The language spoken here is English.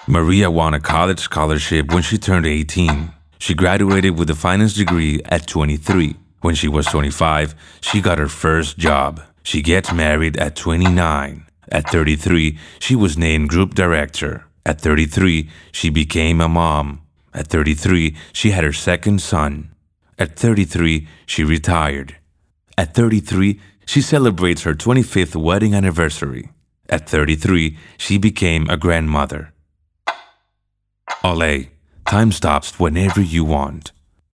Maria won a college scholarship when she turned 18. She graduated with a finance degree at 23. When she was 25, she got her first job. She gets married at 29. At 33, she was named group director. At 33, she became a mom. At 33, she had her second son. At 33, she retired. At 33, she celebrates her 25th wedding anniversary. At 33, she became a grandmother. Olé, time stops whenever you want.